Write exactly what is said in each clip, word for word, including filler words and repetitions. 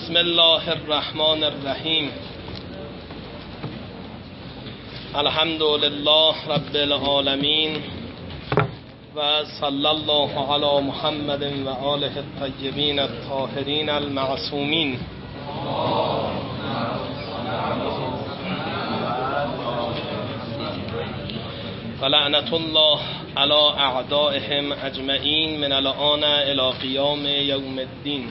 بسم الله الرحمن الرحیم. الحمد لله رب العالمین و صلی الله علی محمد و آله الطیبین الطاهرین المعصومین. فلعنت الله علی اعدائهم اجمعین من الآن الی قیام یوم الدین.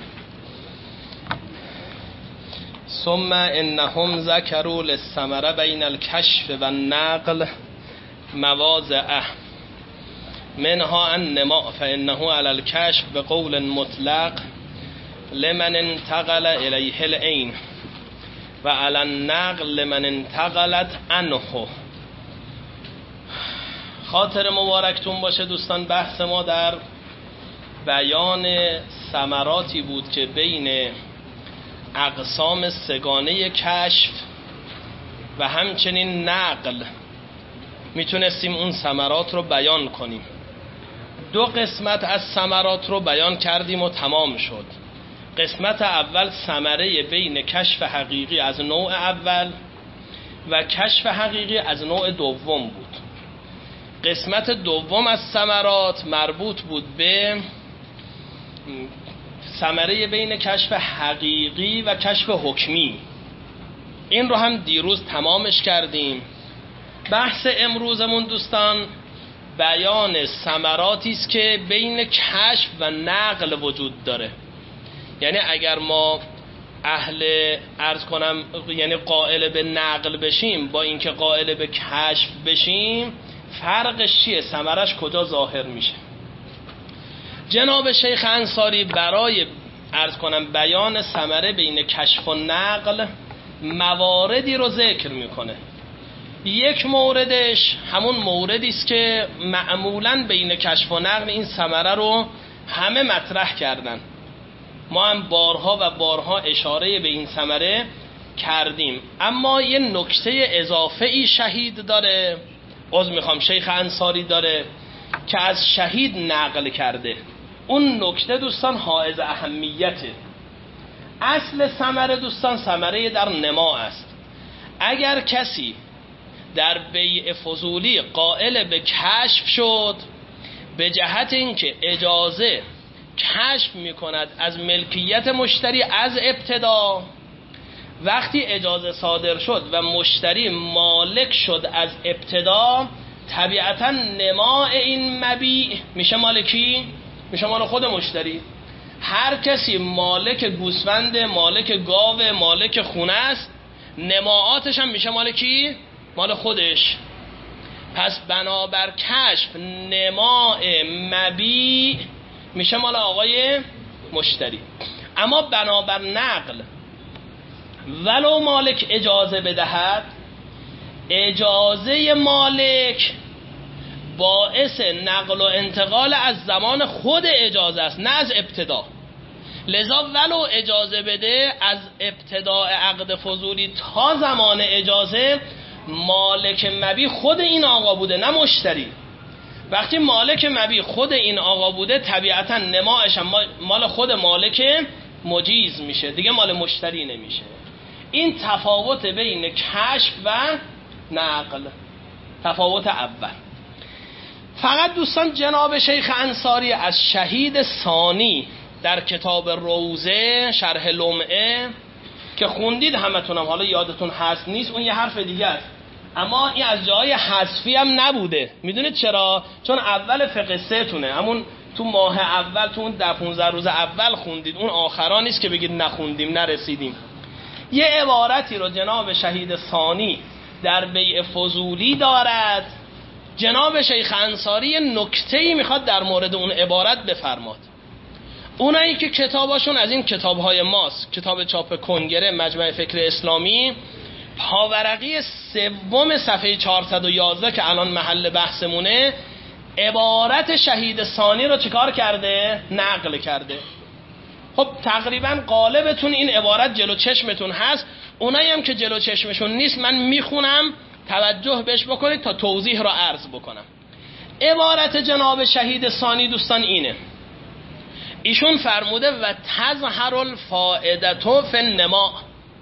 ثم انهم ذکروا للثمره بین الکشف و النقل مواضعه منها النماء فانه علی الکشف بقول مطلق لمن انتقل الیه العین و علی النقل لمن انتقلت عنه. خاطر مبارکتون باشه دوستان، بحث ما در بیان ثمراتی بود که بین اقسام سگانه کشف و همچنین نقل میتونستیم اون ثمرات رو بیان کنیم. دو قسمت از ثمرات رو بیان کردیم و تمام شد. قسمت اول ثمره بین کشف حقیقی از نوع اول و کشف حقیقی از نوع دوم بود. قسمت دوم از ثمرات مربوط بود به ثمره بین کشف حقیقی و کشف حکمی. این رو هم دیروز تمامش کردیم. بحث امروزمون دوستان بیان ثمراتی است که بین کشف و نقل وجود داره. یعنی اگر ما اهل عرض کنم یعنی قائل به نقل بشیم با اینکه قائل به کشف بشیم، فرقش چیه؟ ثمرش کجا ظاهر میشه؟ جناب شیخ انصاری برای عرض کنم بیان ثمره بین کشف و نقل مواردی رو ذکر میکنه. یک موردش همون موردی است که معمولاً بین کشف و نقل این ثمره رو همه مطرح کردن. ما هم بارها و بارها اشاره به این ثمره کردیم، اما یه نکته اضافه ای شهید داره، عذر میخوام شیخ انصاری داره که از شهید نقل کرده. اون نکته دوستان حائز اهمیته. اصل ثمره دوستان ثمره در نما است. اگر کسی در بیع فضولی قائل به کشف شد به جهت اینکه اجازه کشف میکند از ملکیت مشتری از ابتدا، وقتی اجازه صادر شد و مشتری مالک شد از ابتدا، طبیعتا نماء این مبیع میشه مالکی، میشه مال خود مشتری. هر کسی مالک گوسفند، مالک گاو، مالک خونه است، نماعاتش هم میشه مالکی، مال خودش. پس بنابر کشف نماء مبیع میشه مال آقای مشتری. اما بنابر نقل ولو مالک اجازه بدهد، اجازه مالک باعث نقل و انتقال از زمان خود اجازه است، نه از ابتدا. لذا ولو اجازه بده از ابتداء عقد فضولی تا زمان اجازه، مالک مبیع خود این آقا بوده نه مشتری. وقتی مالک مبیع خود این آقا بوده، طبیعتا نمایش مال خود مالک مجیز میشه، دیگه مال مشتری نمیشه. این تفاوت بین کشف و نقل، تفاوت اول. فقط دوستان جناب شیخ انصاری از شهید ثانی در کتاب روزه شرح لمعه که خوندید همتونم، حالا یادتون هست نیست اون یه حرف دیگه است، اما این از جای حذفی هم نبوده. میدونید چرا؟ چون اول فقه سه تونه، همون تو ماه اول، تو اون ده پونزده روز اول خوندید، اون آخران نیست که بگید نخوندیم نرسیدیم. یه عبارتی رو جناب شهید ثانی در بیع فضولی دارد. جناب شیخ انصاری نکته‌ای میخواد در مورد اون عبارت بفرماد. اونایی که کتاباشون از این کتابهای ماست، کتاب چاپ کنگره مجمع فکر اسلامی، پاورقی سوم صفحه چهارصد و یازده که الان محل بحثمونه، عبارت شهید ثانی رو چیکار کرده؟ نقل کرده. خب تقریبا غالبتون این عبارت جلو چشمتون هست. اونایی هم که جلو چشمشون نیست من میخونم، توجه بهش بکنید تا توضیح را عرض بکنم. عبارت جناب شهید ثانی دوستان اینه: ایشون فرموده و تظهر الفائدة فی النما،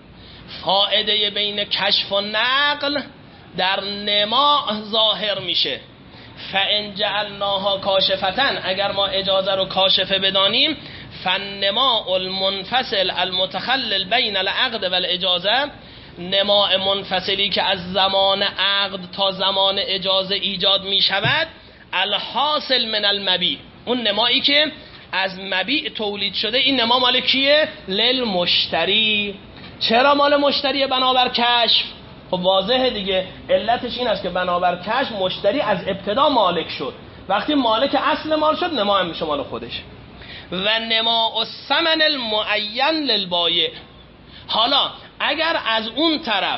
فائده بین کشف و نقل در نما ظاهر میشه. فان جعلناها کاشفتن، اگر ما اجازه رو کاشفه بدانیم، فالنماء المنفصل المتخلل بین العقد و الاجازه، نماء منفصلی که از زمان عقد تا زمان اجازه ایجاد می شود، الحاصل من المبیع، اون نمایی که از مبیع تولید شده، این نما مال کیه؟ للمشتری. چرا مال مشتریه بنابر کشف؟ خب واضحه دیگه، علتش این است که بنابر کشف مشتری از ابتدا مالک شد، وقتی مالک اصل مال شد نما هم میشه مال خودش. و نما الثمن المعین للبایع، حالا اگر از اون طرف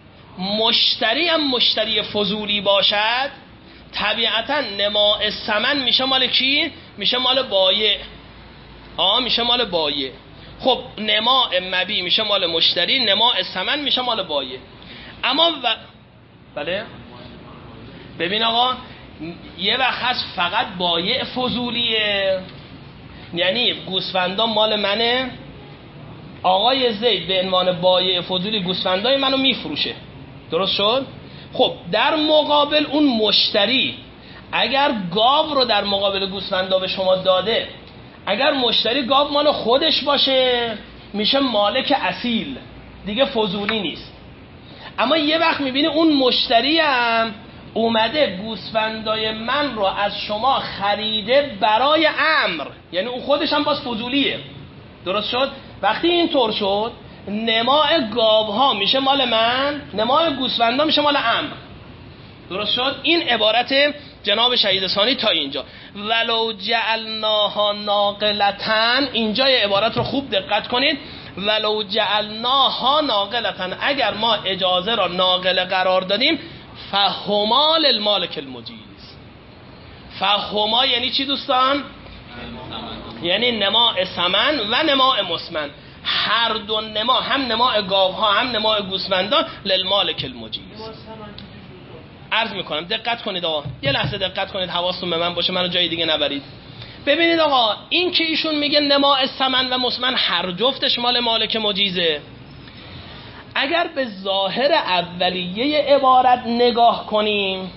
مشتری هم مشتری فضولی باشد، طبیعتا نما الثمن میشه مال کی؟ میشه مال بایع. آه میشه مال بایع. خب نما مبیع میشه مال مشتری، نما الثمن میشه مال بایع. اما و... بله ببین آقا، یه وقت هست فقط بایع فضولیه، یعنی گوسفندا مال منه، آقای زید به عنوان بایع فضولی گوسفندای منو میفروشه، درست شد؟ خب در مقابل اون مشتری اگر گاو رو در مقابل گوسفندا به شما داده، اگر مشتری گاو مال خودش باشه میشه مالک اصیل، دیگه فضولی نیست. اما یه وقت میبینی اون مشتری هم اومده گوسفندای من رو از شما خریده برای امر، یعنی اون خودش هم باز فضولیه، درست شد؟ وقتی این طور شد نماء گاوها میشه مال من، نماء گوسفندا میشه مال امر، درست شد؟ این عبارت جناب شهید ثانی تا اینجا. ولو جعلناها ناقلتن، اینجا عبارت رو خوب دقت کنید، ولو جعلناها ناقلتن، اگر ما اجازه را ناقله قرار دادیم، فهما للمالک المجیز. فهما یعنی چی دوستان؟ یعنی نماء ثمن و نماء مسمن، هر دو نما، هم نماء گاوها هم نماء گوسفندا، للمالک المجیز. عرض میکنم دقت کنید آقا، یه لحظه دقت کنید، حواستون به من باشه، منو جای دیگه نبرید. ببینید آقا، این که ایشون میگه نماء ثمن و مسمن هر جفتش مال مالک مجیزه، اگر به ظاهر اولیه عبارت نگاه کنیم،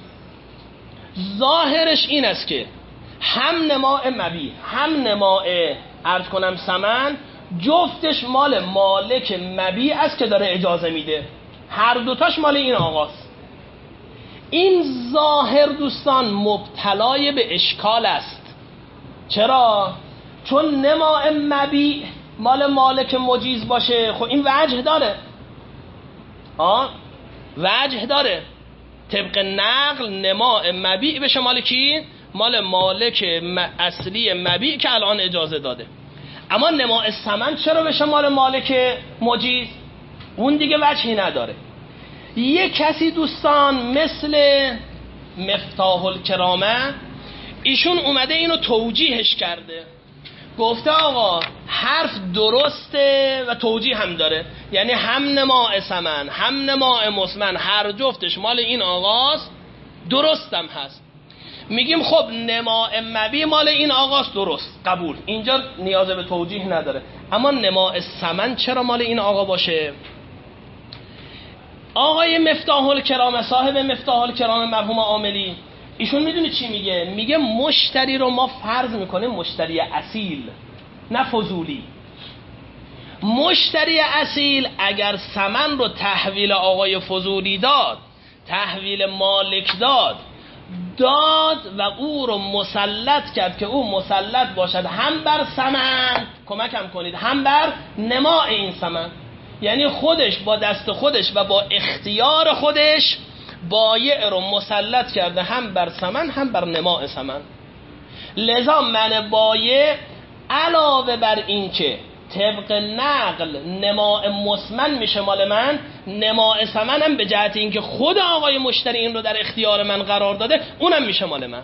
ظاهرش این است که هم نماء مبیع هم نماء عرض کنم ثمن، جفتش مال مالک مبیع است که داره اجازه میده، هر دوتاش مال این آقاست. این ظاهر دوستان مبتلای به اشکال است. چرا؟ چون نماء مبیع مال مالک مجیز باشه، خب این وجه داره، آه وجه داره، طبق نقل نماء مبیع بشه مال کی؟ مال مالک اصلی مبیع که الان اجازه داده. اما نماء ثمن چرا بشه مال مالک مجیز؟ اون دیگه وجهی نداره. یه کسی دوستان مثل مفتاح الکرامه، ایشون اومده اینو توجیهش کرده، گفته آقا حرف درسته و توجیه هم داره، یعنی هم نماء ثمن هم نماء مسمن هر جفتش مال این آقاست، درستم هست. میگیم خب نماء مبیع مال این آقاست، درست، قبول، اینجا نیاز به توجیه نداره. اما نماء ثمن چرا مال این آقا باشه؟ آقای مفتاح الکرامه، صاحب مفتاح الکرامه مرحوم عاملی، ایشون میدونی چی میگه؟ میگه مشتری رو ما فرض میکنیم مشتری اصیل، نه فضولی. مشتری اصیل اگر ثمن رو تحویل آقای فضولی داد، تحویل مالک داد داد و او رو مسلط کرد که او مسلط باشد هم بر ثمن، کمکم کنید، هم بر نماء این ثمن، یعنی خودش با دست خودش و با اختیار خودش بایع رو مسلط کرده هم بر ثمن هم بر نماء ثمن. لذا من بایع علاوه بر این که طبق نقل نماء مسمن میشه مال من، نماء ثمن هم به جهت اینکه خود آقای مشتری این رو در اختیار من قرار داده، اونم میشه مال من.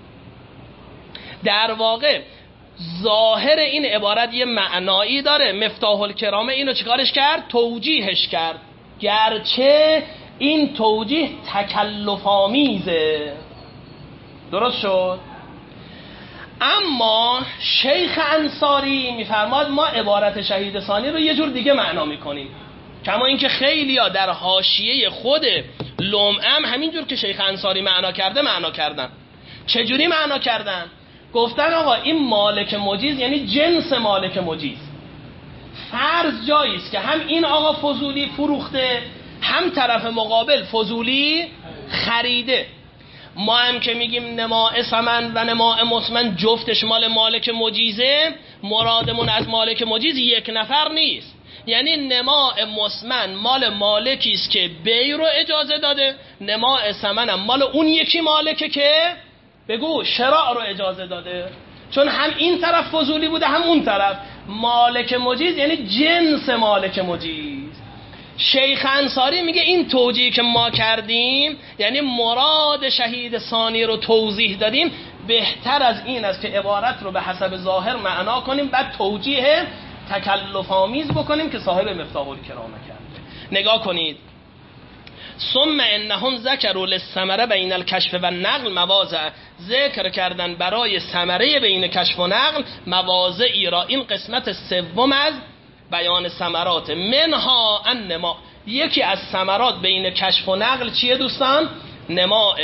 در واقع ظاهر این عبارت یه معنایی داره. مفتاح الکرامه اینو چیکارش کرد؟ توجیهش کرد، گرچه این توجیه تکلف آمیزه، درست شد؟ اما شیخ انصاری میفرماد ما عبارت شهید ثانی رو یه جور دیگه معنا میکنیم، کما اینکه خیلیا در حاشیه خود لمعم همینجور که شیخ انصاری معنا کرده معنا کردن. چجوری معنا کردن؟ گفتن آقا این مالک مجیز یعنی جنس مالک مجیز. فرض جاییست که هم این آقا فضولی فروخته، هم طرف مقابل فضولی خریده. ما هم که میگیم نماء ثمن و نماء مثمن جفتش مال مالک مجیزه، مرادمون از مالک مجیز یک نفر نیست، یعنی نماء مثمن مال مالکی است که بیع رو اجازه داده، نماء ثمن هم مال اون یکی مالکه که بگو شراء رو اجازه داده. چون هم این طرف فضولی بوده هم اون طرف. مالک مجیز یعنی جنس مالک مجیز. شیخ انصاری میگه این توجیه که ما کردیم، یعنی مراد شهید ثانی رو توضیح دادیم، بهتر از این است که عبارت رو به حسب ظاهر معنا کنیم، بعد توجیه تکلف آمیز بکنیم که صاحب مفتاح الکرامه کرده. نگاه کنید، ثم انهم ذکروا للثمره بین الکشف و النقل مواضع، ذکر کردن برای ثمره بین کشف و نقل مواضعی را. این قسمت سوم از بیان ثمرات. منها النما، یکی از ثمرات بین کشف و نقل چیه دوستان؟ نماء.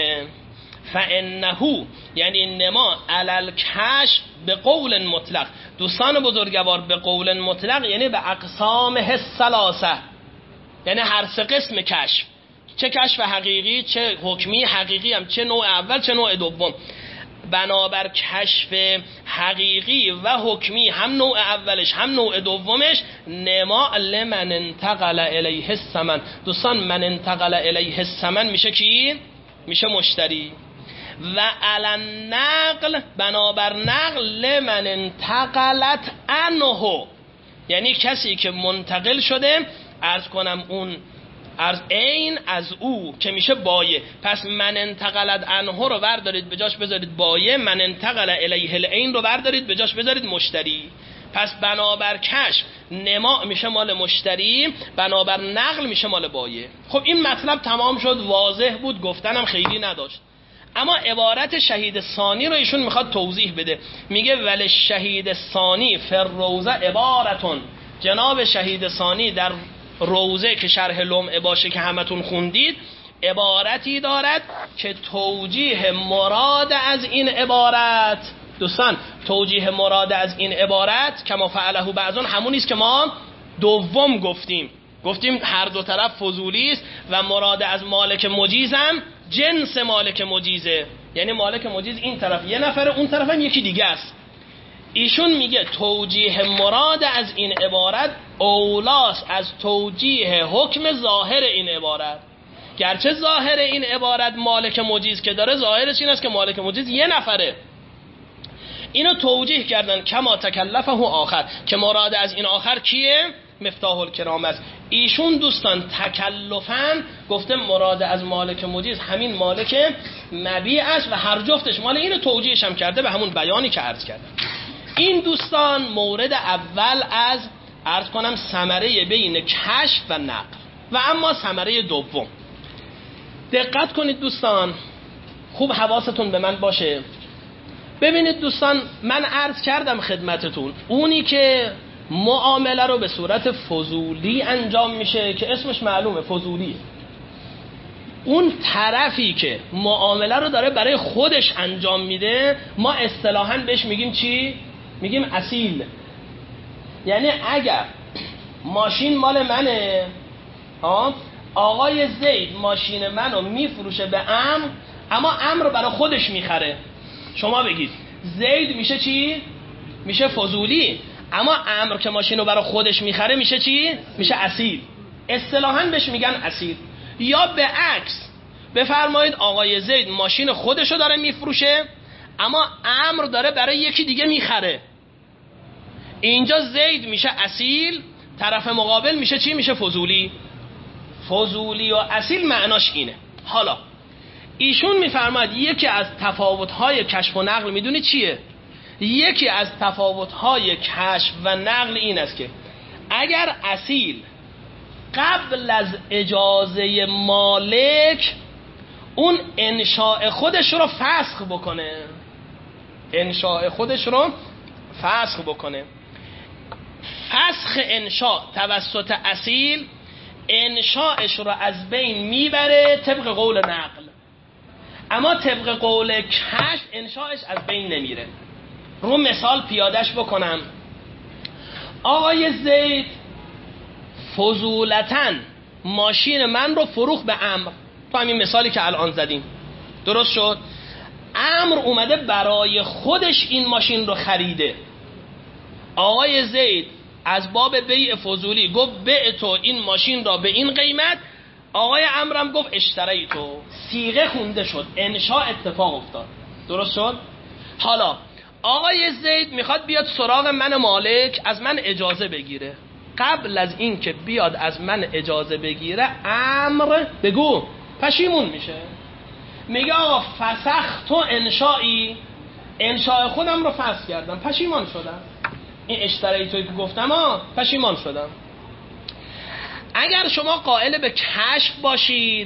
فانه یعنی نما علی الکشف به قول مطلق. دوستان بزرگوار به قول مطلق یعنی به اقسامه الثلاثه، یعنی هر سه قسم کشف، چه کشف حقیقی چه حکمی. حقیقی هم چه نوع اول چه نوع دوم. بنابر کشف حقیقی و حکمی، هم نوع اولش هم نوع دومش، نما لمن انتقل الیه الثمن. دوستان من انتقل الیه الثمن میشه کی؟ میشه مشتری. و علی نقل، بنابر نقل لمن انتقلت عنه، یعنی کسی که منتقل شده، عرض کنم اون از عین از او که میشه بایه. پس من انتقلت عنه رو بردارید بجاش بذارید بایه، من انتقل الیه العین رو بردارید بجاش بذارید مشتری. پس بنابر کشف نما میشه مال مشتری، بنابر نقل میشه مال بایه. خب این مطلب تمام شد، واضح بود، گفتنم خیلی نداشت. اما عبارت شهید ثانی رو ایشون میخواد توضیح بده. میگه ولی شهید ثانی فر روزه عبارتون، جناب شهید ثانی در روزه که شرح لمعه باشه که همتون خوندید، عبارتی دارد که توجیه مراد از این عبارت، دوستان توجیه مراد از این عبارت کما فعله بعضون همونیست که ما دوم گفتیم. گفتیم هر دو طرف فضولی است و مراد از مالک مجیزم جنس مالک مجیزه، یعنی مالک مجیز این طرف یه نفره، اون طرف هم یکی دیگه است. ایشون میگه توجیه مراد از این عبارت اولاست از توجیه حکم ظاهر این عبارت. گرچه ظاهر این عبارت مالک مجیز که داره، ظاهرش این است که مالک مجیز یه نفره. اینو توجیه کردن کما تکلفه آخر، که مراد از این آخر کیه؟ مفتاح الکرام است. ایشون دوستان تکلفاً گفته مراد از مالک مجیز همین مالک مبیع است و هر جفتش مال. اینو توجیهش هم کرده به همون بیانی که عرض کردم. این دوستان مورد اول از عرض کنم ثمره بین کشف و نقل. و اما ثمره دوم، دقت کنید دوستان، خوب حواستون به من باشه. ببینید دوستان، من عرض کردم خدمتتون اونی که معامله رو به صورت فضولی انجام میشه که اسمش معلومه فضولیه، اون طرفی که معامله رو داره برای خودش انجام میده ما اصطلاحاً بهش میگیم چی؟ میگیم اصیل. یعنی اگر ماشین مال منه، ها، آقای زید ماشین منو میفروشه به عمرو، اما عمرو برای خودش میخره، شما بگید زید میشه چی؟ میشه فضولی. اما عمرو که ماشینو برای خودش میخره میشه چی؟ میشه اصیل. اصطلاحاً بهش میگن اصیل. یا به عکس بفرمایید آقای زید ماشین خودشو داره میفروشه، اما عمرو داره برای یکی دیگه میخره. اینجا زید میشه اصیل، طرف مقابل میشه چی؟ میشه فضولی. فضولی و اصیل معناش اینه. حالا ایشون میفرماید یکی از تفاوت‌های کشف و نقل میدونی چیه؟ یکی از تفاوت‌های کشف و نقل این است که اگر اصیل قبل از اجازه مالک اون انشاء خودش رو فسخ بکنه، انشاء خودش رو فسخ بکنه. فسخ انشاء توسط اصیل انشاءش رو از بین میبره طبق قول نقل، اما طبق قول کشف انشاءش از بین نمیره. رو مثال پیادش بکنم. آقای زید فضولتاً ماشین من رو فروخت به عمرو، تو همین مثالی که الان زدیم درست شد. عمرو اومده برای خودش این ماشین رو خریده. آقای زید از باب بیع فضولی گفت بیع تو این ماشین را به این قیمت، آقای عمرو هم گفت اشتری تو، صیغه خونده شد، انشاء اتفاق افتاد، درست شد. حالا آقای زید میخواد بیاد سراغ من مالک از من اجازه بگیره. قبل از این که بیاد از من اجازه بگیره عمرو بگو پشیمون میشه، میگه آقا فسخ تو انشایی، انشاء خودم رو فسخ کردم، پشیمان شدم، این اشتری توی که گفتم ها پشیمان شدم. اگر شما قائل به کشف باشید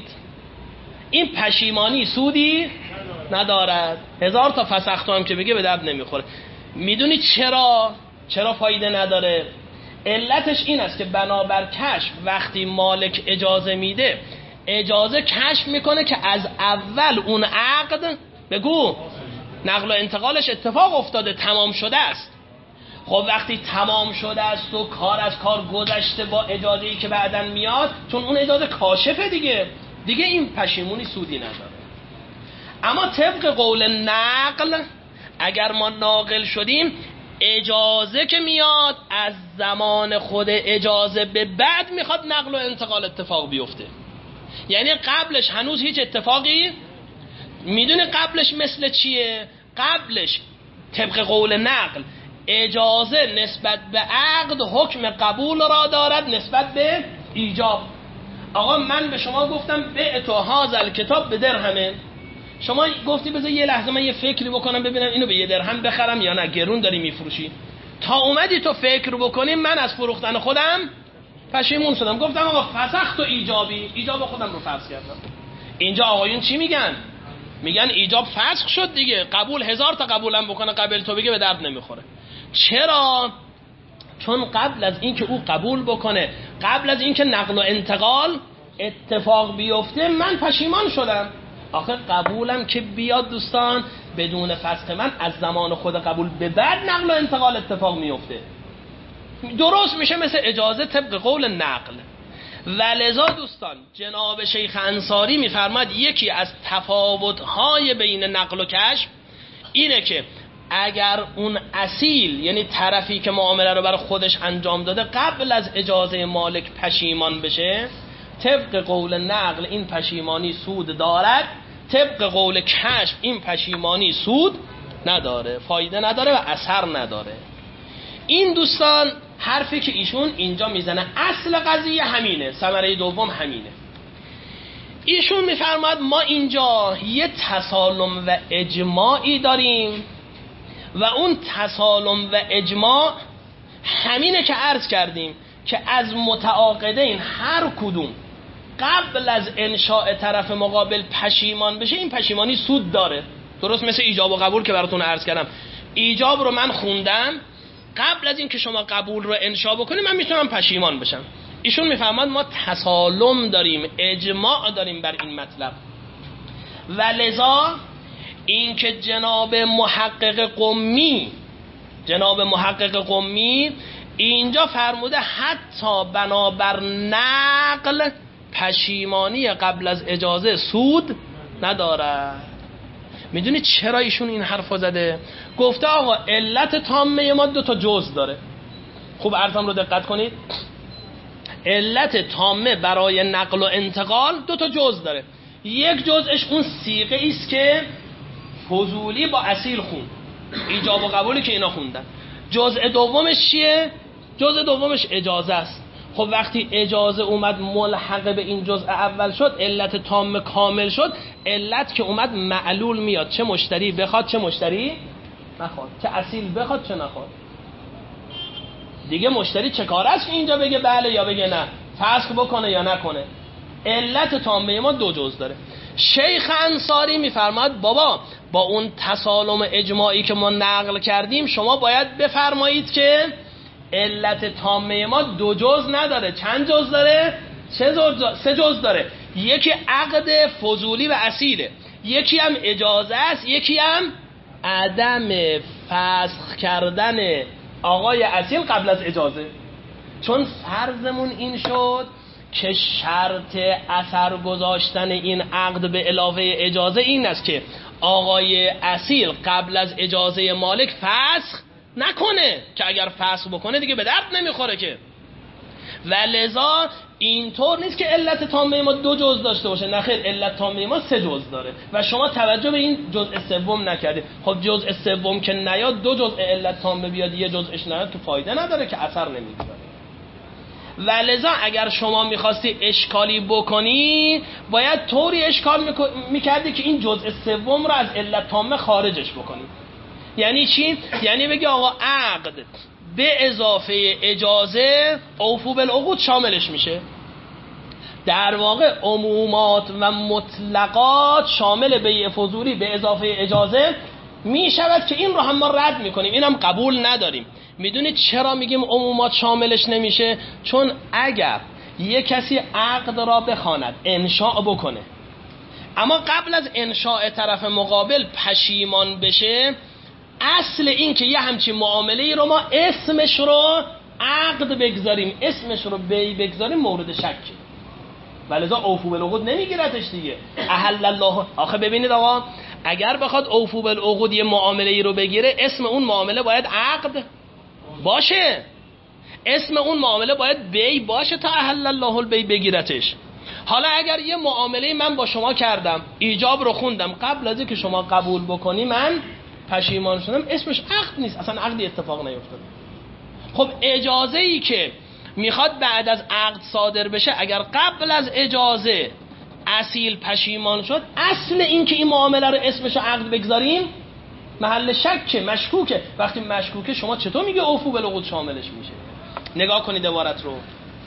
این پشیمانی سودی ندارد. هزار تا فسخ تو هم که بگه به درد نمیخوره. میدونی چرا؟ چرا فایده نداره؟ علتش این است که بنابر کشف وقتی مالک اجازه میده، اجازه کشف میکنه که از اول اون عقد بگو نقل و انتقالش اتفاق افتاده، تمام شده است. خب وقتی تمام شده است و کار از کار گذشته با اجازه‌ای که بعداً میاد، چون اون اجازه کاشفه دیگه، دیگه این پشیمونی سودی نداره. اما طبق قول نقل اگر ما ناقل شدیم، اجازه که میاد از زمان خود اجازه به بعد میخواد نقل و انتقال اتفاق بیفته. یعنی قبلش هنوز هیچ اتفاقی، میدونه قبلش مثل چیه؟ قبلش طبق قول نقل اجازه نسبت به عقد حکم قبول را دارد نسبت به ایجاب. آقا من به شما گفتم به تو هازل کتاب به درهمه، شما گفتی بذار یه لحظه من یه فکری بکنم ببینم اینو به یه درهم بخرم یا نه، گرون داری میفروشی. تا اومدی تو فکر بکنی من از فروختن خودم پشیمون شدم، گفتم آقا فسخت و ایجابی، ایجاب خودم رو فسخ کردم. اینجا آقایون چی میگن؟ میگن ایجاب فسخ شد دیگه، قبول هزار تا قبولم بکنه قبل تو بگه به درد نمیخوره. چرا؟ چون قبل از این که او قبول بکنه، قبل از این که نقل و انتقال اتفاق بیفته من پشیمان شدم. آخه قبولم که بیاد دوستان بدون فسخ من از زمان خود قبول به بعد نقل و انتقال اتفاق میفته، درست میشه مثل اجازه طبق قول نقل. ولذا دوستان جناب شیخ انصاری میفرماد یکی از تفاوت‌های بین نقل و کشف اینه که اگر اون اصیل یعنی طرفی که معامله رو برای خودش انجام داده قبل از اجازه مالک پشیمان بشه، طبق قول نقل این پشیمانی سود دارد، طبق قول کشف این پشیمانی سود نداره، فایده نداره و اثر نداره. این دوستان حرفی که ایشون اینجا میزنه اصل قضیه همینه، ثمره دوم همینه. ایشون میفرماد ما اینجا یه تسالم و اجماعی داریم و اون تسالم و اجماع همینه که عرض کردیم که از متعاقدین هر کدوم قبل از انشاء طرف مقابل پشیمان بشه این پشیمانی سود داره، درست مثل ایجاب و قبول که براتون عرض کردم. ایجاب رو من خوندم، قبل از این که شما قبول رو انشاء بکنید من میتونم پشیمان بشم. ایشون میفهمد ما تسالم داریم، اجماع داریم بر این مطلب. و لذا این که جناب محقق قمی جناب محقق قمی اینجا فرموده حتی بنابر نقل پشیمانی قبل از اجازه سود ندارد. میدونی چرا ایشون این حرفو زده؟ گفته آقا علت تامه ما دو تا جزء داره. خوب عرضم رو دقت کنید. علت تامه برای نقل و انتقال دو تا جزء داره. یک جزءش اون صیغه است که فضولی با اصیل خون، ایجاب و قبولی که اینا خوندن. جزء دومش چیه؟ جزء دومش اجازه است. خب وقتی اجازه اومد ملحق به این جزء اول شد، علت تام کامل شد. علت که اومد معلول میاد، چه مشتری بخواد چه مشتری نخواد، چه اصیل بخواد چه نخواد. دیگه مشتری چه کار است که اینجا بگه بله یا بگه نه، فسخ بکنه یا نکنه. علت تامه ما دو جزء داره. شیخ انصاری میفرماد بابا با اون تسالم اجماعی که ما نقل کردیم شما باید بفرمایید که علت تامه ما دو جز نداره. چند جز داره؟ سه جز داره. یکی عقد فضولی و اصیله، یکی هم اجازه است، یکی هم عدم فسخ کردن آقای اصیل قبل از اجازه. چون فرضمون این شد که شرط اثر گذاشتن این عقد به علاوه اجازه این است که آقای اصیل قبل از اجازه مالک فسخ نکنه، که اگر فسخ بکنه دیگه به درد نمیخوره که. و لذا اینطور نیست که علت تامه ما دو جز داشته باشه، نه خیر، علت تامه ما سه جز داره و شما توجه به این جزء سوم نکردید. خب جزء سوم که نیاد، دو جزء علت تامه بیاد یه جزءش نیاد که فایده نداره، که اثر نمیگذاره. و لذا اگر شما میخواستی اشکالی بکنی باید طوری اشکال میکردی که این جزء سوم رو از علت تامه خارجش بکنی. یعنی چی؟ یعنی بگی آقا عقد به اضافه اجازه اوفو بالعقود شاملش میشه. در واقع عمومات و مطلقات شامل بیع فضولی به اضافه اجازه میشود که این رو هم ما رد میکنیم، این هم قبول نداریم. میدونید چرا میگیم عمومات شاملش نمیشه؟ چون اگر یک کسی عقد را بخواند، انشاء بکنه، اما قبل از انشاء طرف مقابل پشیمان بشه، اصل این که یه همچین معامله رو ما اسمش رو عقد بگذاریم، اسمش رو بی بگذاریم، مورد شکه. ولذا اوفو بالعقود نمیگیرتش دیگه. احل الله. آخه ببینید آقا، اگر بخواد اوفو بالعقود یه معامله رو بگیره، اسم اون معامله باید عقد باشه، اسم اون معامله باید بی باشه تا احل الله البی بگیرتش. حالا اگر یه معامله من با شما کردم، ایجاب رو خوندم، قبل از اینکه شما قبول بکنی من پشیمان شدم، اسمش عقد نیست، اصلا عقدی اتفاق نیفتاد. خب اجازه ای که میخواد بعد از عقد صادر بشه، اگر قبل از اجازه اصیل پشیمان شد، اصل این که این معامله رو اسمش عقد بگذاریم محل شکه، مشکوکه. وقتی مشکوکه شما چطور میگه اوفو بالعقود شاملش میشه؟ نگاه کنید عبارت رو.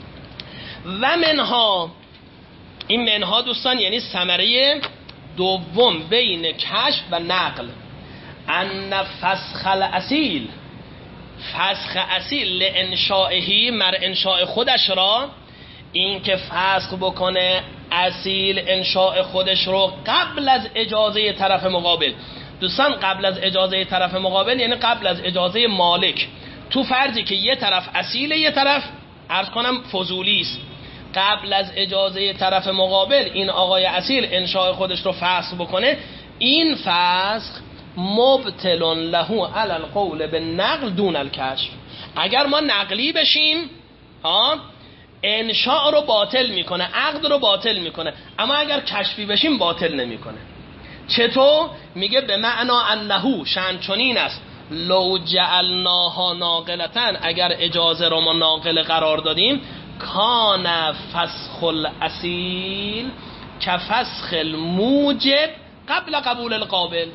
و منها، این منها دوستان یعنی ثمره دوم بین کشف و نقل، ان فسخ الاصیل، فسخ اصیل لانشائهی، مر انشاء خودش را، این که فسخ بکنه اصیل انشاء خودش رو قبل از اجازه طرف مقابل. دوستان قبل از اجازه طرف مقابل یعنی قبل از اجازه مالک. تو فرضی که یه طرف اصیله، یه طرف عرض کنم فضولی است، قبل از اجازه طرف مقابل این آقای اصیل انشاء خودش رو فسخ بکنه، این فسخ مبطل له علی القول بالنقل دون الکشف. اگر ما نقلی بشیم ها، انشاء رو باطل میکنه، عقد رو باطل میکنه، اما اگر کشفی بشیم باطل نمیکنه. چطور؟ میگه به معنا انه، شأن چنین است، لو جعلناها ناقلتن، اگر اجازه رو ما ناقل قرار دادیم، کان فسخ الاصیل کفسخ الموجب قبل قبول القابل.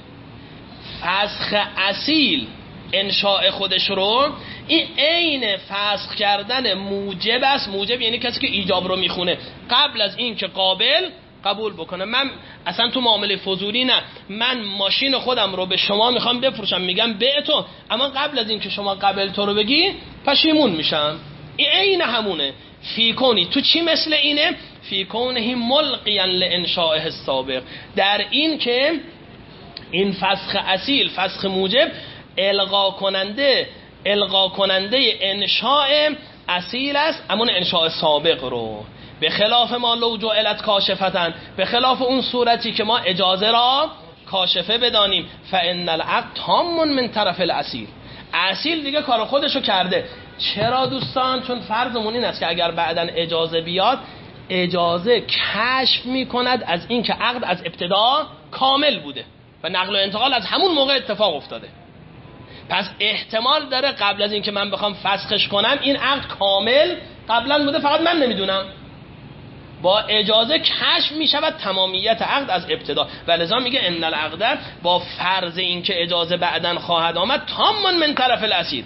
فسخ اصیل انشاء خودش رو، این عین فسخ کردن موجب است. موجب یعنی کسی که ایجاب رو میخونه قبل از این که قابل قبول بکنه. من اصلا تو معامله فضولی نه، من ماشین خودم رو به شما میخوام بفروشم، میگم به تو، اما قبل از این که شما قبل تو رو بگی پشیمون میشم. این عین همونه. فی کونی، تو چی مثل اینه؟ فی کونه ملقیا لانشاءه السابق، در این که این فسخ اصیل، فسخ موجب، القا کننده القا کننده انشاء اصیل است، اما انشاء سابق رو، به خلاف ما لو جعلت کاشفتن، به خلاف اون صورتی که ما اجازه را کاشفه بدانیم. فان العقد تام من طرف الاصیل، اصیل دیگه کار خودشو کرده. چرا دوستان؟ چون فرضمون این است که اگر بعدن اجازه بیاد، اجازه کشف میکند از این که عقد از ابتدا کامل بوده و نقل و انتقال از همون موقع اتفاق افتاده. پس احتمال داره قبل از این که من بخوام فسخش کنم، این عقد کامل قبلا بوده، فقط من نمیدونم. با اجازه کشف میشود تمامیت عقد از ابتدا، و لذا میگه ان العقد، با فرض این که اجازه بعدن خواهد آمد، تام من طرف الاصیل.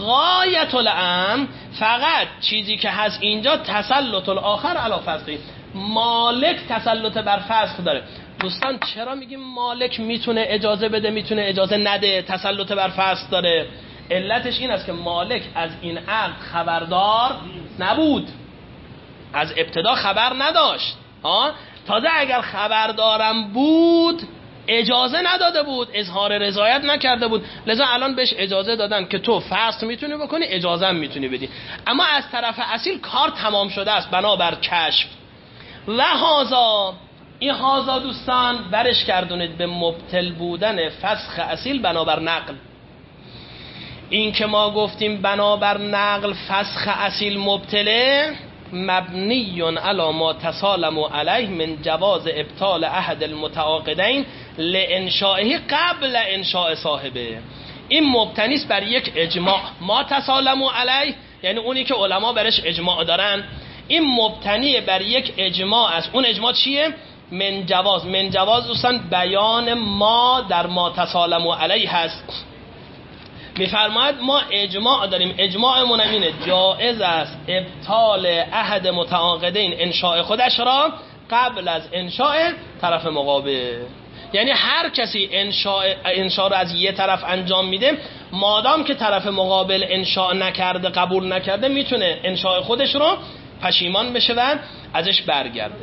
غایت الامر، فقط چیزی که هست اینجا تسلط الاخر علی فسخی، مالک تسلط بر فسخ داره. دوستان چرا میگیم مالک میتونه اجازه بده میتونه اجازه نده، تسلط بر فسخ داره؟ علتش این است که مالک از این عقد خبردار نبود، از ابتدا خبر نداشت. ها تازه اگر خبردارم بود اجازه نداده بود، اظهار رضایت نکرده بود، لذا الان بهش اجازه دادن که تو فسخ میتونی بکنی، اجازه هم میتونی بدی. اما از طرف اصیل کار تمام شده است بنابر کشف. و هازا، این هازا دوستان برش گردونید به مبطل بودن فسخ اصیل بنابر نقل. این که ما گفتیم بنابر نقل فسخ اصیل مبطله، مبنی علی ما تسالموا علیه من جواز ابطال احد المتعاقدین لانشائه قبل انشاء صاحبه. این مبتنی است بر یک اجماع، ما تسالموا علیه یعنی اونی که علما برش اجماع دارن، این مبتنی بر یک اجماع است. اون اجماع چیه؟ من جواز. من جواز دوستان بیان ما در ما تسالموا علیه هست. میفرماید ما اجماع داریم، اجماعمون اینه جائز است ابطال احد متعاقدین انشاء خودش را قبل از انشاء طرف مقابل. یعنی هر کسی انشاء انشاء را از یه طرف انجام میده، مادام که طرف مقابل انشاء نکرده قبول نکرده، میتونه انشاء خودش رو پشیمان بشه و ازش برگرده.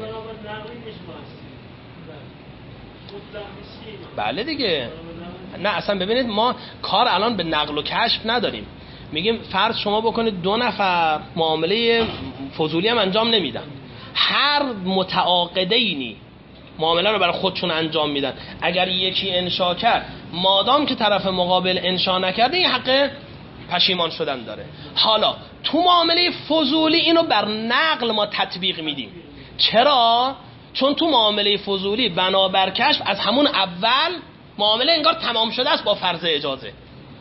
بله دیگه. نه اصلا ببینید ما کار الان به نقل و کشف نداریم. میگیم فرض شما بکنید دو نفر معامله فضولی هم انجام نمیدن، هر متعاقدینی معامله رو برای خودشون انجام میدن، اگر یکی انشاء کرد مادام که طرف مقابل انشاء نکرده این حق پشیمان شدن داره. حالا تو معامله فضولی اینو بر نقل ما تطبیق میدیم. چرا؟ چون تو معامله فضولی بنابر کشف از همون اول معامله انگار تمام شده است با فرض اجازه.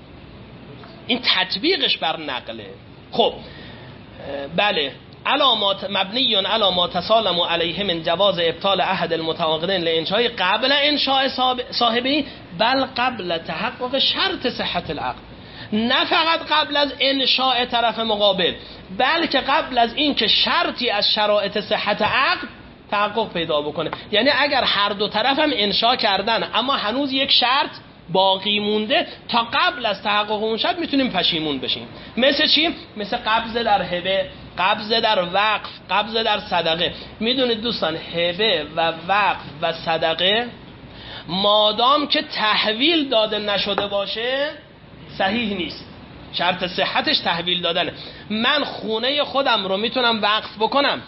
این تطبیقش بر نقله. خب بله، علامات مبنی علی ما تسالموا علیه من جواز ابطال احد المتعاقدین لانشاء قبل انشاء صاحبی بل قبل تحقق شرط صحت العقد. نه فقط قبل از انشاء طرف مقابل، بلکه قبل از این که شرطی از شرایط صحت عقد تحقق پیدا بکنه. یعنی اگر هر دو طرف هم انشاء کردن اما هنوز یک شرط باقی مونده، تا قبل از تحقق اون شرط میتونیم پشیمون بشیم. مثل چی؟ مثل قبض در هبه، قبض در وقف، قبض در صدقه. میدونید دوستان هبه و وقف و صدقه مادام که تحویل داده نشده باشه صحیح نیست. شرط صحتش تحویل دادنه. من خونه خودم رو میتونم وقف بکنم،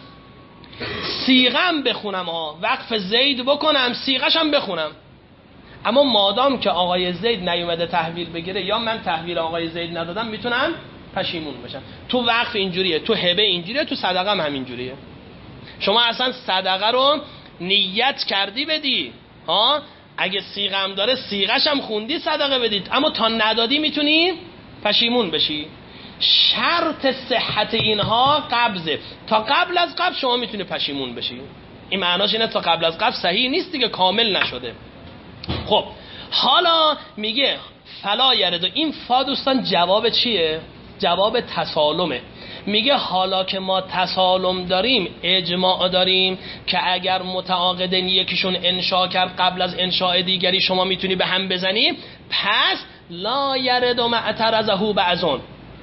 صیغم بخونم، ها وقف زید بکنم، صیغشم بخونم، اما مادام که آقای زید نیومده تحویل بگیره یا من تحویل آقای زید ندادم میتونم پشیمون بشم. تو وقف اینجوریه، تو هبه اینجوریه، تو صدقه هم همینجوریه. شما اصلا صدقه رو نیت کردی بدی، ها اگه صیغه هم داره صیغش هم خوندی صدقه بدید، اما تا ندادی میتونی پشیمون بشی. شرط صحت اینها قبضه. تا قبل از قبض شما میتونی پشیمون بشی. این معناش اینه تا قبل از قبض صحیح نیست دیگه، کامل نشده. خب حالا میگه فلا یرد. این فا دوستان جواب چیه؟ جواب تسالمه. میگه حالا که ما تسالم داریم، اجماع داریم که اگر متعاقدین یکیشون انشاء کرد قبل از انشاء دیگری شما میتونی به هم بزنی، پس لا یرد و معترضه بعضون،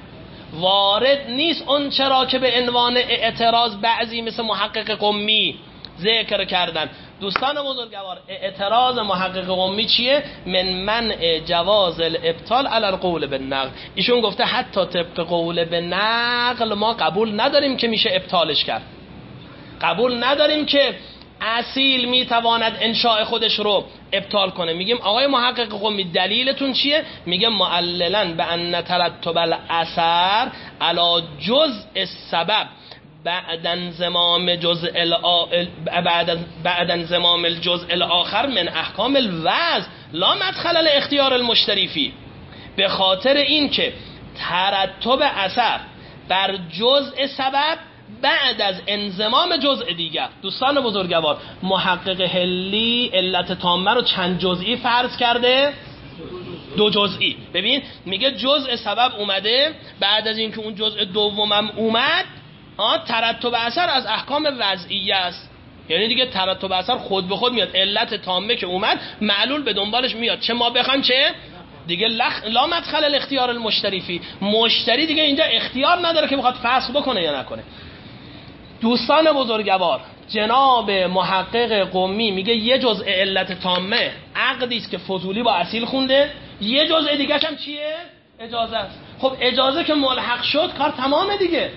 وارد نیست اون چرا که به عنوان اعتراض بعضی مثل محقق قمی ذکر کردن. دوستان بزرگوار، اعتراض محقق قمی چیه؟ من منع جواز الابطال علی القول بالنقل. ایشون گفته حتی طبق قول به نقل ما قبول نداریم که میشه ابطالش کرد، قبول نداریم که اصیل میتواند انشاء خودش رو ابطال کنه. میگیم آقای محقق قمی دلیلتون چیه؟ میگه معللا به ان ترتب الاثر علی جزء السبب بعد انضمام جزء بعد بعد انضمام الجزء الاخر من احکام الوضع لا مدخل الاختیار المشتری فی. به خاطر این که ترتب اثر بر جزء سبب بعد از انضمام جزء دیگر. دوستان بزرگوار، محقق حلی علت تامه رو چند جزئی فرض کرده؟ دو جزئی. ببین میگه جزء سبب اومده، بعد از اینکه اون جزء دومم اومد، آه ترتب اثر از احکام وضعیه است. یعنی دیگه ترتب اثر خود به خود میاد، علت تامه که اومد معلول به دنبالش میاد، چه ما بخوایم چه دیگه. لخ... لا مدخل الاختیار المشتری فی، مشتری دیگه اینجا اختیار نداره که بخواد فسخ بکنه یا نکنه. دوستان بزرگوار، جناب محقق قمی میگه یه جزء علت تامه عقدی است که فضولی با اصیل خونده، یه جزء دیگه هم چیه؟ اجازه است. خب اجازه که ملحق شد کار تمامه دیگه،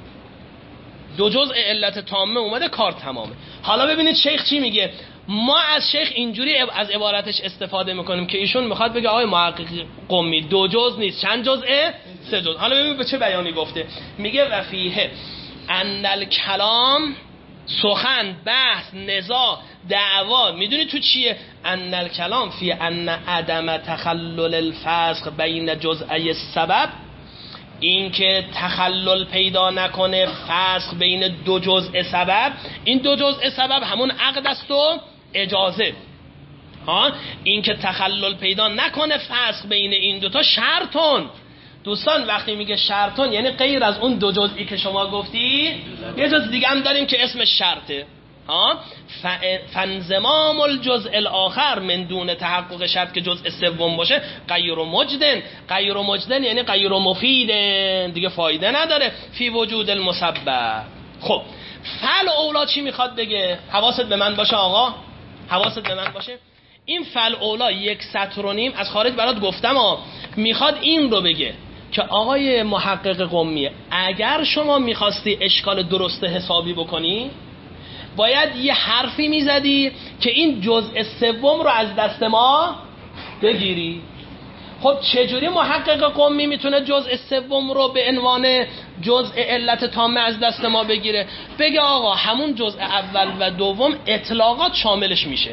دو جزء علت تامه اومده کار تمامه. حالا ببینید شیخ چی میگه. ما از شیخ اینجوری از عبارتش استفاده میکنیم که ایشون میخواد بگه آقای محقق قمی دو جزء نیست، چند جزءه؟ سه جزء. حالا ببینید به چه بیانی گفته. میگه و فیه ان الکلام، سخن، بحث، نزاع، دعوا، میدونی تو چیه؟ ان الکلام فی ان عدم تخلل الفسخ بین جزئی السبب، این که تخلل پیدا نکنه فسخ بین دو جزء سبب، این دو جزء سبب همون عقد است و اجازه ها، این که تخلل پیدا نکنه فسخ بین این دوتا شرطون. دوستان وقتی میگه شرطون یعنی غیر از اون دو جزئی که شما گفتی یه جز دیگه هم داریم که اسمش شرطه ها. فانضمام الجزء الاخر من دون تحقق شرط که جزء سوم باشه غیر مجدن، غیر مجدن یعنی غیر مفید، دیگه فایده نداره فی وجود المسبب. خب فعل اولا چی میخواد بگه؟ حواست به من باشه آقا، حواست به من باشه. این فعل اولا یک سطر و نیم از خارج برات گفتم ها، میخواد این رو بگه که آقای محقق قمی اگر شما میخواستی اشکال درست حسابی بکنی باید یه حرفی میزدی که این جزء سوم رو از دست ما بگیری. خب چجوری محقق قمی میتونه جزء سوم رو به عنوان جزء علت تامه از دست ما بگیره؟ بگه آقا همون جزء اول و دوم اطلاقات شاملش میشه.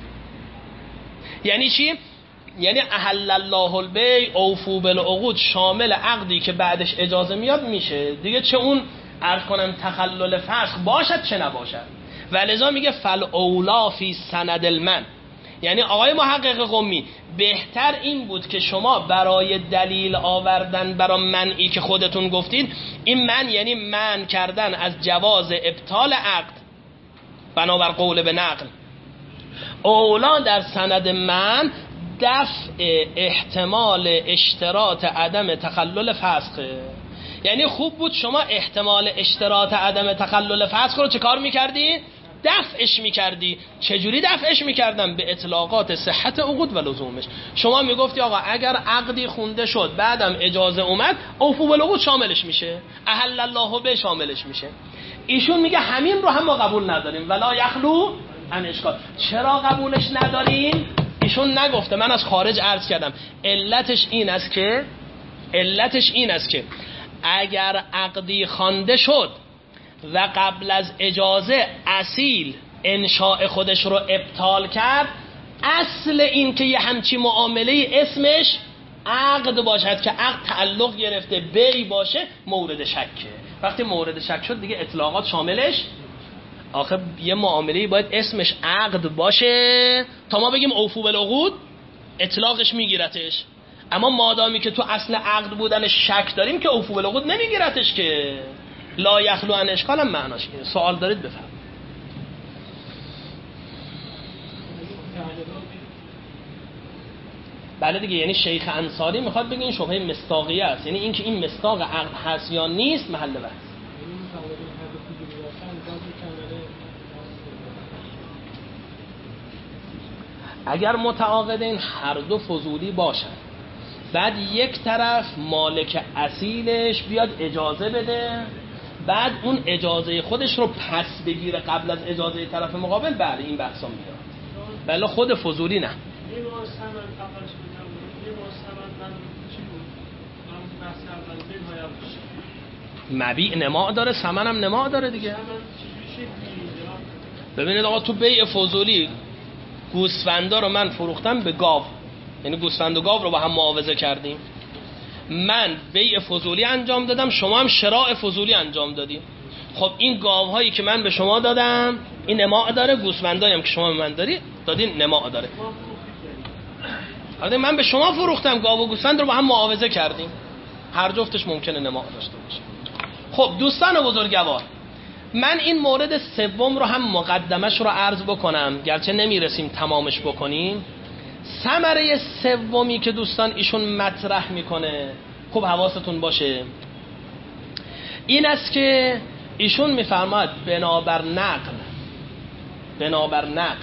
یعنی چی؟ یعنی احل الله البیع اوفوا بالعقود شامل عقدی که بعدش اجازه میاد میشه دیگه، چه اون عرض کنم تخلل فسخ باشد چه نباشد. ولذا میگه فل اولا فی سند المن، یعنی آقای محقق قمی بهتر این بود که شما برای دلیل آوردن برای منعی که خودتون گفتید، این من یعنی من کردن از جواز ابطال عقد بنابر قول به نقل، اولا در سند من دفع احتمال اشتراط عدم تخلل فسخ. یعنی خوب بود شما احتمال اشتراط عدم تخلل فسخ رو چه کار میکردی؟ دفعش میکردی. چجوری دفعش میکردم؟ به اطلاقات صحت عقود و لزومش. شما میگفتی آقا اگر عقدی خونده شد بعدم اجازه اومد اوفوا بالعقود شاملش میشه، احل الله به شاملش میشه. ایشون میگه همین رو هم ما قبول نداریم، ولا یخلو عن اشکال. چرا قبولش نداریم؟ ایشون نگفته، من از خارج عرض کردم. علتش این است که علتش این است که اگر عقدی خوانده شد و قبل از اجازه اصیل انشاء خودش رو ابطال کرد، اصل این که یه همچی معامله اسمش عقد باشد که عقد تعلق گرفته بی باشه مورد شکه. وقتی مورد شک شد دیگه اطلاقات شاملش، آخه یه معامله باید اسمش عقد باشه تا ما بگیم اوفوا بالعقود اطلاقش میگیرتش. اما مادامی که تو اصل عقد بودن شک داریم که اوفوا بالعقود نمیگیرتش که. لا یخلو عن اشکال هم معناش اینه. سوال دارید بفهم. بله دیگه، یعنی شیخ انصاری میخواد بگه این شبهه مصداقیه است، یعنی اینکه این مصداق عقد هست یا نیست محل بحث. اگر متعاقدین هر دو فضولی باشن، بعد یک طرف مالک اصیلش بیاد اجازه بده، بعد اون اجازه خودش رو پس بگیره قبل از اجازه طرف مقابل، بله این بحثا میاد. بله خود فضولی نه. مبیع نماع داره، ثمن هم نماع داره دیگه. ببینید آقا تو بیع فضولی گوسفندا رو من فروختم به گاو، یعنی گوسفند و گاو رو با هم معاوضه کردیم. من بیع فضولی انجام دادم، شما هم شراء فضولی انجام دادیم. خب این گاوهایی که من به شما دادم این نماع داره، گوسفندایی هم که شما به من داری دادین نماع داره. آره من به شما فروختم، گاو و گوسفند رو با هم معاوضه کردیم، هر جفتش ممکنه نماع داشته باشه. خب دوستان بزرگوار، من این مورد سوم رو هم مقدمش رو عرض بکنم، گرچه نمیرسیم تمامش بکنیم. ثمره سومی که دوستان ایشون مطرح میکنه، خوب حواستون باشه، این است که ایشون میفرماید بنابر نقل بنابر نقل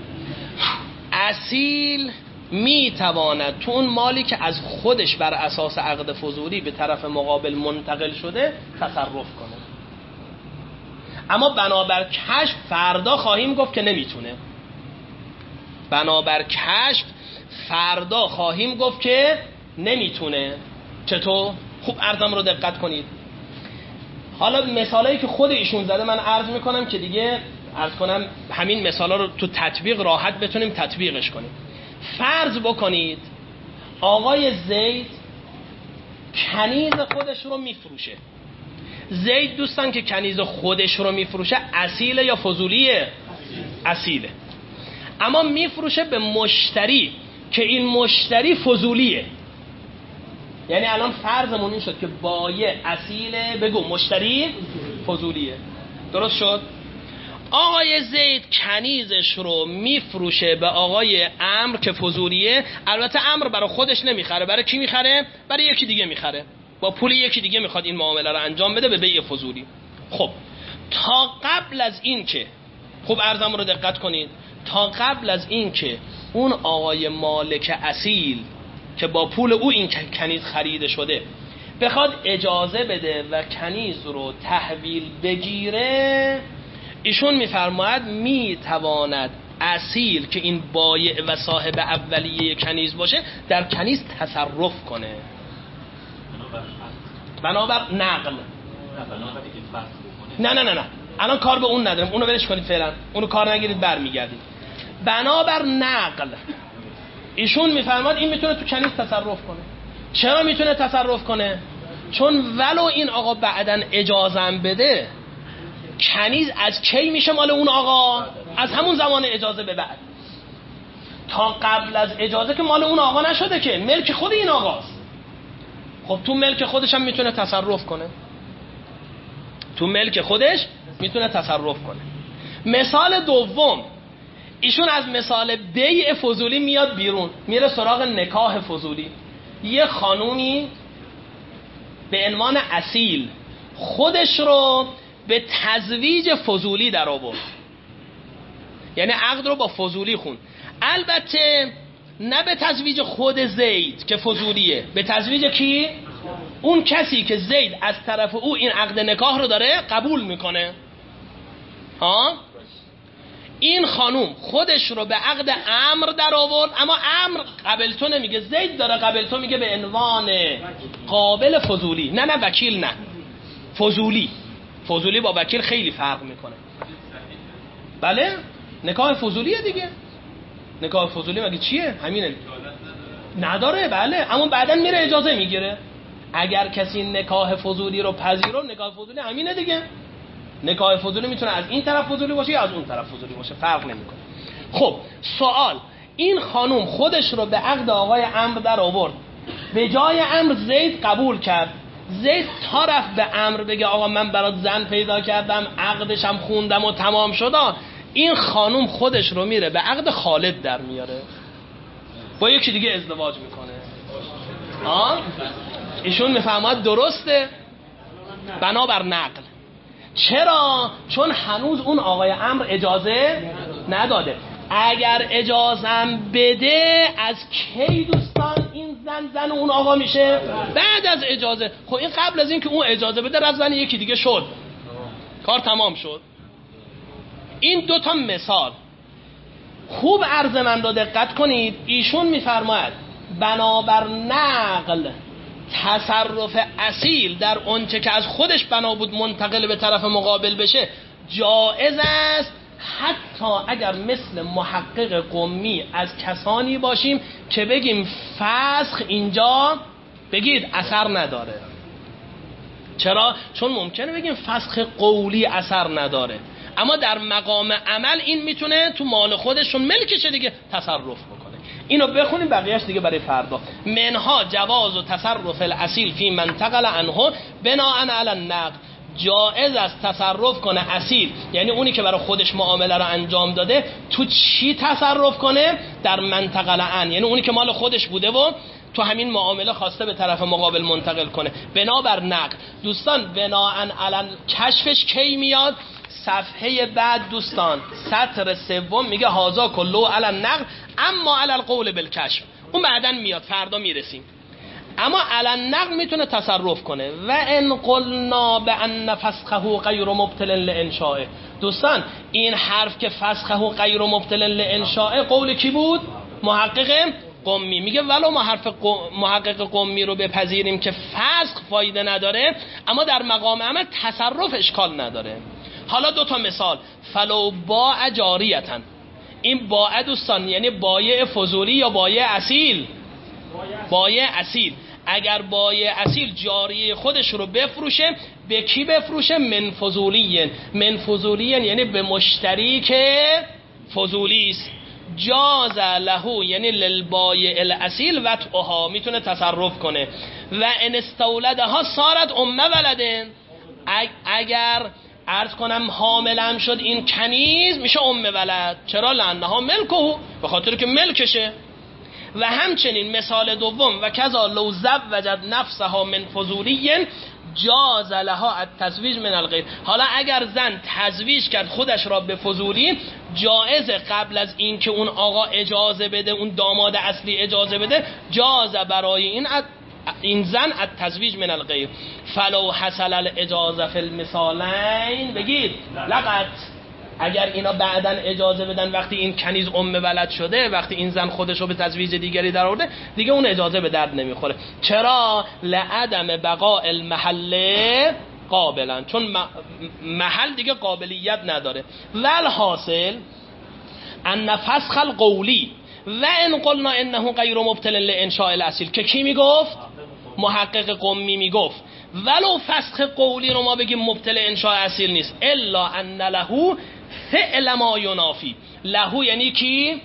اصیل میتواند تو اون مالی که از خودش بر اساس عقد فضولی به طرف مقابل منتقل شده تصرف کنه. اما بنابر کشف فردا خواهیم گفت که نمیتونه. بنابر کشف فردا خواهیم گفت که نمیتونه. چطور؟ خوب عرضم رو دقت کنید. حالا مثالایی که خود ایشون زده من عرض میکنم که دیگه عرض کنم همین مثالا رو تو تطبیق راحت بتونیم تطبیقش کنیم. فرض بکنید آقای زید کنیز خودش رو میفروشه. زید دوستان که کنیز خودش رو میفروشه اصیله یا فضولیه؟ اصیله. اما میفروشه به مشتری که این مشتری فضولیه. یعنی الان فرضمون این شد که بایع اصیله، بگو مشتری فضولیه. درست شد؟ آقای زید کنیزش رو میفروشه به آقای عمرو که فضولیه. البته عمرو برای خودش نمیخره، برای کی میخره؟ برای یکی دیگه میخره، با پول یکی دیگه میخواد این معامله رو انجام بده به بیع فضولی. خب تا قبل از این که خوب عرضم رو دقت کنید، تا قبل از این که اون آقای مالک اصیل که با پول او این کنیز خریده شده بخواد اجازه بده و کنیز رو تحویل بگیره، ایشون میفرماید میتواند اصیل که این بایع و صاحب اولیه کنیز باشه در کنیز تصرف کنه. بنابر نقل. نه نه نه نه الان کار به اون ندارم، اونو ولش کنید فعلا، اونو کار نگیرید برمیگردید. بنابر نقل ایشون میفرماد این میتونه تو کنیز تصرف کنه. چرا میتونه تصرف کنه؟ چون ولو این آقا بعدن اجازه بده، کنیز از کی میشه مال اون آقا؟ از همون زمان اجازه به بعد. تا قبل از اجازه که مال اون آقا نشده، که ملک خود این آقاست. خب تو ملک خودش هم میتونه تصرف کنه. تو ملک خودش میتونه تصرف کنه. مثال دوم، ایشون از مثال بیع فضولی میاد بیرون، میره سراغ نکاح فضولی. یه خانومی به عنوان اصیل خودش رو به تزویج فضولی در آورد، یعنی عقد رو با فضولی خون. البته نه به تزویج خود زید که فضولیه، به تزویج کی؟ اون کسی که زید از طرف او این عقد نکاح رو داره قبول میکنه. ها؟ این خانوم خودش رو به عقد عمرو در آورد، اما عمرو قبل تو نمیگه، زید داره قبل تو میگه به عنوان قابل فضولی. نه نه وکیل نه، فضولی. فضولی با وکیل خیلی فرق میکنه. بله نکاح فضولیه دیگه. نکاح فضولی مگه چیه؟ همینه نداره. بله اما بعدن میره اجازه میگیره. اگر کسی نکاح فضولی رو پذیرفت، نکاح فضولی همینه دیگه. نکاح فضولی میتونه از این طرف فضولی باشه یا از اون طرف فضولی باشه، فرق نمیکنه. خب سوال، این خانوم خودش رو به عقد آقای عمرو در آورد، به جای عمرو زید قبول کرد. زید تا رفت به عمرو بگه آقا من برات زن پیدا کردم، عقدشم خوندم و تمام شد، این خانوم خودش رو میره به عقد خالد در میاره، با یکی دیگه ازدواج میکنه. آه؟ ایشون میفهمد درسته بنابر نقل. چرا؟ چون هنوز اون آقای عمرو اجازه نداده. اگر اجازم بده از کی دوستان این زن زن اون آقا میشه؟ بعد از اجازه. خب این قبل از این که اون اجازه بده رفت زن یکی دیگه شد، کار تمام شد. این دوتا مثال خوب عرض من رو دقت کنید. ایشون میفرماید بنابر نقل تصرف اصیل در اونچه که از خودش بنا بود منتقل به طرف مقابل بشه جائز است، حتی اگر مثل محقق قمی از کسانی باشیم که بگیم فسخ اینجا بگید اثر نداره. چرا؟ چون ممکنه بگیم فسخ قولی اثر نداره، اما در مقام عمل این میتونه تو مال خودشون ملکشه دیگه تصرف بکنه. اینو بخونیم بقیهش دیگه برای فردا. منها جواز و تصرف الاصیل فی منتقل عنه بناء علی النقد جایز است تصرف کنه اصیل، یعنی اونی که برای خودش معامله رو انجام داده، تو چی تصرف کنه؟ در منطقه لعن، یعنی اونی که مال خودش بوده و تو همین معامله خواسته به طرف مقابل منتقل کنه. بنابر نقد دوستان، بناءن علن کشفش کی میاد؟ صفحه بعد دوستان، سطر سوم میگه هازا کلو علن نقد اما علل قول بالکشف. اون بعداً میاد، فردا میرسیم. اما علن نقد میتونه تصرف کنه. و ان قلنا بان فسخه غیر مبطل لانشاء. دوستان این حرف که فسخه غیر مبطل لانشاء قول کی بود؟ محقق قمی. میگه ولو ما حرف محقق قمی رو بپذیریم که فسخ فایده نداره، اما در مقام عمل تصرف اشکال نداره. حالا دو تا مثال. فلو باع جاریتن. این باع دوستان یعنی بایع فضولی یا بایع اصیل؟ بایع اصیل. اگر بایع اصیل جاریه خودش رو بفروشه، به کی بفروشه؟ من فضولین. من فضولین یعنی به مشتری که فضولی است. جاز له یعنی للبایع الاصیل وطئها، میتونه تصرف کنه. و ان استولدها صارت ام ولده. اگر عرض کنم حاملم شد این کنیز، میشه ام ولد. چرا؟ لانها ملکه، به خاطر که ملکشه. و همچنین مثال دوم، و کذا لو زوجت نفسها من فضولی جاز لها التزویج من الغیر. حالا اگر زن تزویج کرد خودش را به فضولی، جایز قبل از این که اون آقا اجازه بده، اون داماد اصلی اجازه بده، جاز برای این این زن التزویج من الغیر. فلو حصل الاجازه فی المثالین، بگید لقد، اگر اینا بعداً اجازه بدن وقتی این کنیز ام ولد شده، وقتی این زن خودش رو به تزویج دیگری در آورده، دیگه اون اجازه به درد نمیخوره. چرا؟ لعدم بقاء المحل قابلا، چون محل دیگه قابلیت نداره. ول حاصل ان فسخ القولی و ان قلنا انه غیر مبطل لانشاء الاصیل، که کی میگفت؟ محقق قمی میگفت ولو فسخ قولی رو ما بگیم مبطل انشاء اصیل نیست، الا ان له فعل ما ینافی. له یعنی کی؟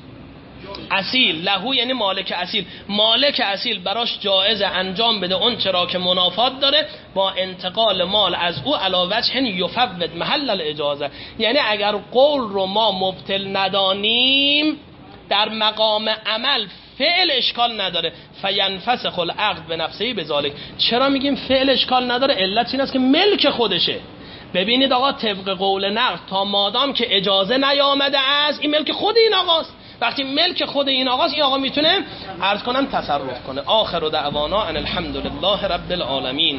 اصیل. له یعنی مالک اصیل. مالک اصیل براش جایز انجام بده اون چرا که منافات داره با انتقال مال از او علی وجه یفوت محل الاجازه. یعنی اگر قول رو ما مبطل ندانیم، در مقام عمل فعل اشکال نداره. فینفسخ العقد به نفسه بذالک. چرا میگیم فعل اشکال نداره؟ علت این است که ملک خودشه. ببینید آقا، طبق قول نقد تا مادام که اجازه نیامده است، این ملک خود این آقاست. وقتی ملک خود این آقاست، این آقا میتونه عرض کنم تصرف کنه. آخر دعوانا ان الحمد لله رب العالمین.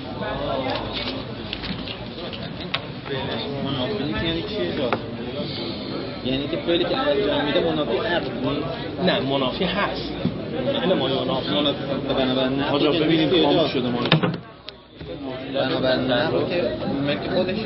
یعنی که فعلی که انجام میده منافی هست؟ نه، منافی هست. یعنی ما منافی بنابراین آجا ببینید خاموش شده ما بنابراین نه که ملک خودش